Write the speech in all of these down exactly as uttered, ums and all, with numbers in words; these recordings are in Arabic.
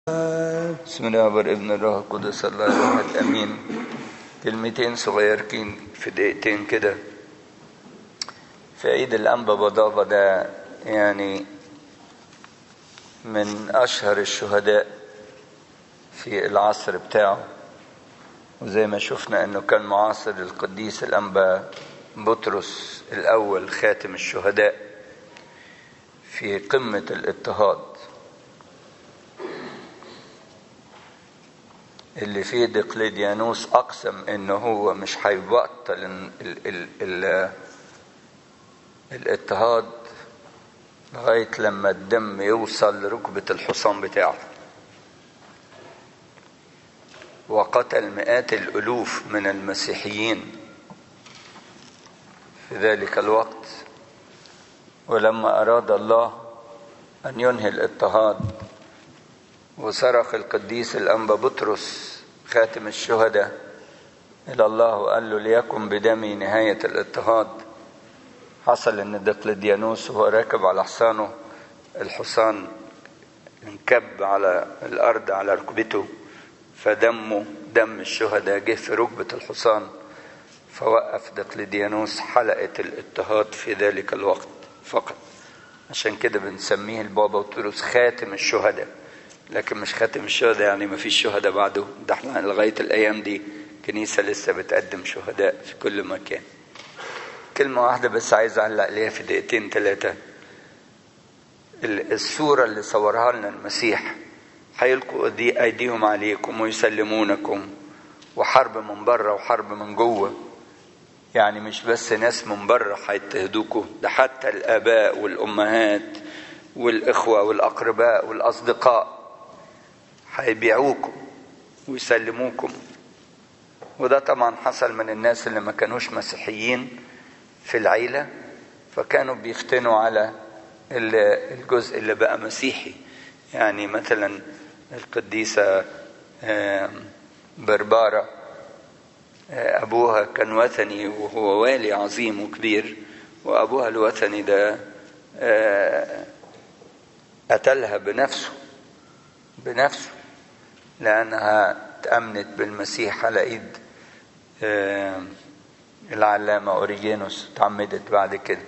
بسم الله والابن الروح القدس الله الواحد امين. كلمتين صغيرين في دقيقتين كده. في عيد الانبا بضابة ده يعني من اشهر الشهداء في العصر بتاعه، وزي ما شفنا انه كان معاصر القديس الانبا بطرس الاول خاتم الشهداء في قمة الاضطهاد اللي فيه دقلديانوس أقسم إنه هو مش هيبطل ال ال ال الاضطهاد لغاية لما الدم يوصل لركبة الحصان بتاعه، وقتل مئات الألوف من المسيحيين في ذلك الوقت. ولما أراد الله أن ينهي الاضطهاد وصرخ القديس الأنبا بطرس خاتم الشهداء إلى الله وقال له ليكن بدمي نهاية الاضطهاد، حصل إن دقلديانوس وهو راكب على حصانه الحصان انكب على الأرض على ركبته، فدمه دم الشهداء جه في ركبة الحصان، فوقف دقلديانوس حلقة الاضطهاد في ذلك الوقت فقط. عشان كده بنسميه البابا بطرس خاتم الشهداء، لكن مش خاتم الشهداء يعني ما فيش شهداء بعده، ده احنا لغاية الأيام دي كنيسة لسه بتقدم شهداء في كل مكان. كلمة واحدة بس عايز أعلق عليها في دقيقتين ثلاثة. الصورة اللي صورها لنا المسيح، هيلقوا أيديهم عليكم ويسلمونكم، وحرب من بره وحرب من جوه. يعني مش بس ناس من بره هيضطهدوكوا، ده حتى الآباء والأمهات والإخوة والأقرباء والأصدقاء هيبيعوكم ويسلموكم. وده طبعا حصل من الناس اللي ما كانوش مسيحيين في العيلة، فكانوا بيفتنوا على الجزء اللي بقى مسيحي. يعني مثلا القديسة بربارة أبوها كان وثني وهو والي عظيم وكبير، وأبوها الوثني ده قتلها بنفسه بنفسه لأنها تأمنت بالمسيح على إيد العلامة أوريجينوس، تعمدت بعد كده.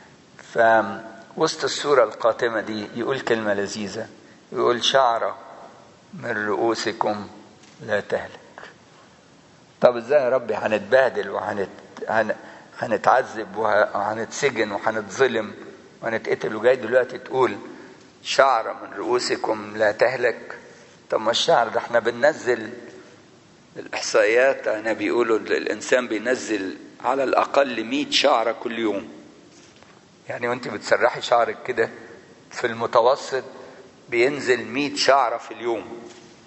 فوسط الصورة القاتمة دي يقول كلمة لذيذة، يقول شعرة من رؤوسكم لا تهلك. طب ازاي يا ربي هنتبهدل وهنتعذب وهنتسجن وهنتظلم وهنتقتل، وجاي دلوقتي تقول شعرة من رؤوسكم لا تهلك؟ طب ما الشعر ده احنا بننزل الإحصائيات، أنا بيقولوا الإنسان بينزل على الأقل مئة شعرة كل يوم. يعني وانت بتسرحي شعرك كده في المتوسط بينزل مئة شعرة في اليوم.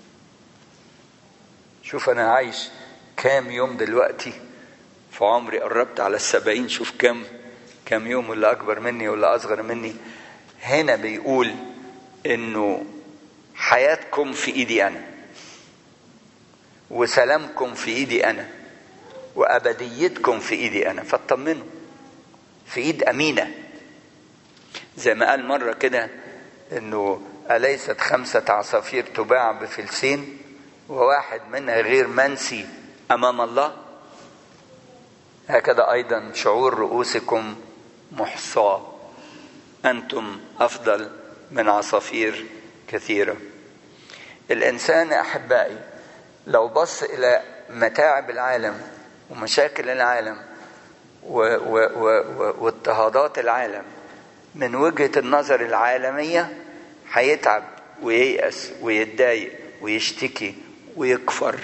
شوف أنا عايش كام يوم دلوقتي، في عمري قربت على السبعين، شوف كام كام يوم، ولا أكبر مني ولا أصغر مني. هنا بيقول إنه حياتكم في إيدي أنا، وسلامكم في إيدي أنا، وأبديتكم في إيدي أنا، فاطمنوا في إيد أمينة. زي ما قال مرة كده إنه أليست خمسة عصافير تباع بفلسين وواحد منها غير منسي أمام الله؟ هكذا أيضا شعور رؤوسكم محصاة، أنتم أفضل من عصافير كثيرة. الإنسان أحبائي لو بص إلى متاعب العالم ومشاكل العالم واضطهادات العالم من وجهة النظر العالمية، هيتعب وييأس ويتضايق ويشتكي ويكفر.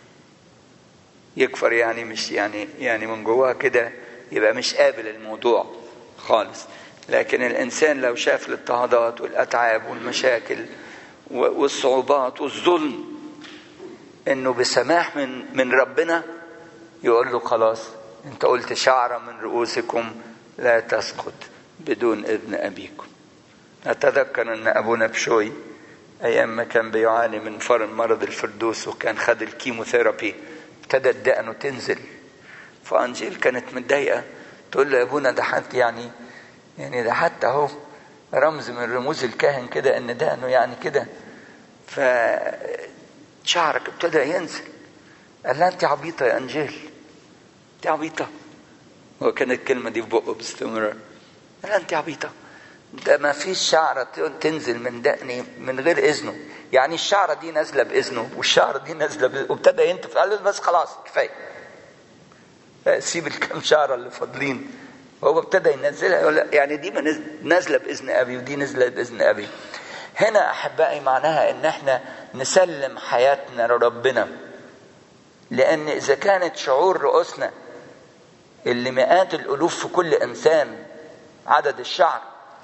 يكفر يعني مش يعني يعني من جواه كده يبقى مش قابل الموضوع خالص. لكن الإنسان لو شاف الاضطهادات والأتعاب والمشاكل والصعوبات والظلم إنه بسماح من من ربنا، يقول له خلاص أنت قلت شعرة من رؤوسكم لا تسقط بدون إذن أبيكم. أتذكر أن أبونا بشوي أيام ما كان بيعاني من مرض الفردوس وكان خد الكيموثيرابي، ابتدت دقنه تنزل. فأنجيل كانت متضايقة تقول له يا أبونا ده حتى يعني يعني ده حتى هو رمز من رموز الكاهن كده ان دقنه يعني كده. فشعرك ابتدى ينزل. قال لها انت عبيطة يا انجيل، انت عبيطة. هو كانت الكلمة دي في بقه باستمرار. قال لها انت عبيطة، ده ما فيش شعرة تنزل من دقني من غير اذنه، يعني الشعرة دي نازلة باذنه والشعرة دي نازلة باذنه. وابتدى ينتف. قال له بس خلاص كفاية، سيب الكم شعرة اللي فاضلين. هو ابتدى ينزلها، يعني دي نازلة باذن ابي ودي نازلة باذن ابي. هنا احبائي معناها ان احنا نسلم حياتنا لربنا، لان اذا كانت شعور رؤوسنا اللي مئات الالوف في كل انسان عدد الشعر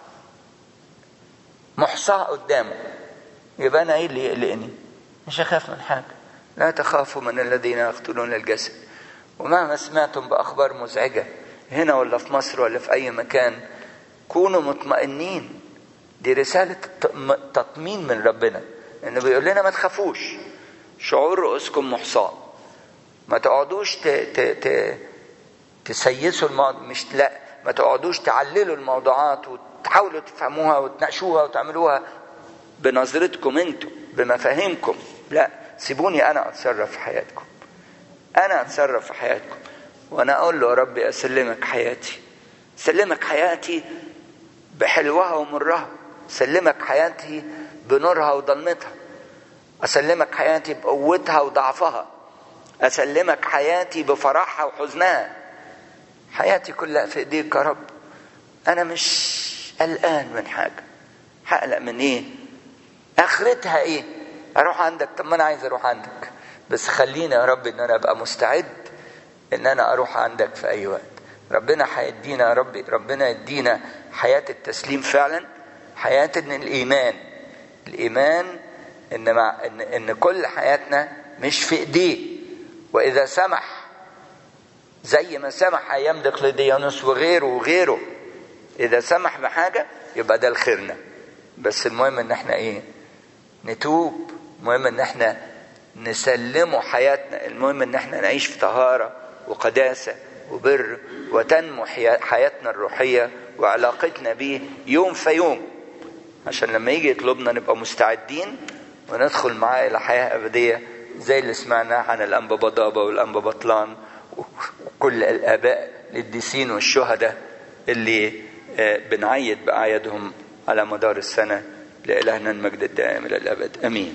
محصاه قدامه، يبقى انا ايه اللي يقلقني؟ مش هخاف من حاجه. لا تخافوا من الذين يقتلون الجسد. ومهما سمعتم باخبار مزعجه هنا ولا في مصر ولا في اي مكان، كونوا مطمئنين. دي رساله تطمين من ربنا، انه بيقول لنا ما تخافوش، شعور رؤوسكم محصاه. ما تقعدوش ت... ت... ت... تسيسوا الموضوع، مش لا ما تقعدوش تعللوا الموضوعات وتحاولوا تفهموها وتناقشوها وتعملوها بنظرتكم انتوا بمفاهيمكم. لا، سيبوني انا اتصرف في حياتكم، انا اتصرف في حياتكم. وانا اقول له يا ربي اسلمك حياتي، سلمك حياتي بحلوها ومرها، سلمك حياتي بنورها وضلمتها، اسلمك حياتي بقوتها وضعفها، اسلمك حياتي بفرحها وحزنها. حياتي كلها في ايديك يا رب. انا مش قلقان من حاجه. هقلق من ايه؟ اخرتها ايه؟ اروح عندك. طب ما انا عايز اروح عندك، بس خليني يا رب ان انا ابقى مستعد ان انا اروح عندك في اي وقت. ربنا هيدينا يا رب، ربنا يدينا حياه التسليم فعلا، حياه ان الايمان الايمان ان مع ان, إن كل حياتنا مش في ايديه. واذا سمح زي ما سمح ايام دقلديانوس وغيره وغيره، اذا سمح بحاجه يبقى ده الخيرنا. بس المهم ان احنا ايه؟ نتوب. المهم ان احنا نسلمه حياتنا. المهم ان احنا نعيش في طهاره وقداسه وبر، وتنمو حياتنا الروحيه وعلاقتنا بيه يوم في يوم، عشان لما يجي يطلبنا نبقى مستعدين وندخل معاه الى حياه ابديه، زي اللي سمعناه عن الانبا بضابه والانبا بطلان وكل الآباء القديسين والشهداء اللي بنعيد بأعيادهم على مدار السنة. لإلهنا المجد الدائم إلى الأبد، آمين.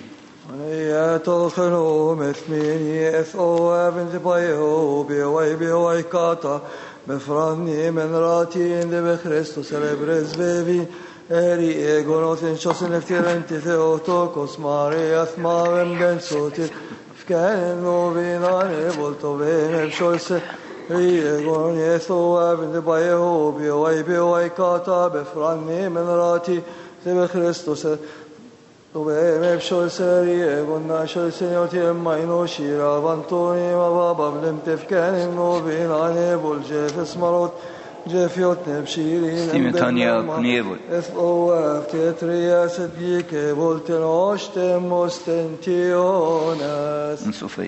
Känno vinare volto bene sciolse Riegon Jesu avende baeho bioi bioi kata befranni menrati Sebe Christus Dove me sciolse Riegon na sciolse Signor maino shira vantoni ma baba blem tefkenno vinane volge fesmarot جفيوت نبشيرين سيمتانيا كنيبول اثقو افتتريا سديك بولتن عشتم مستنتيوناس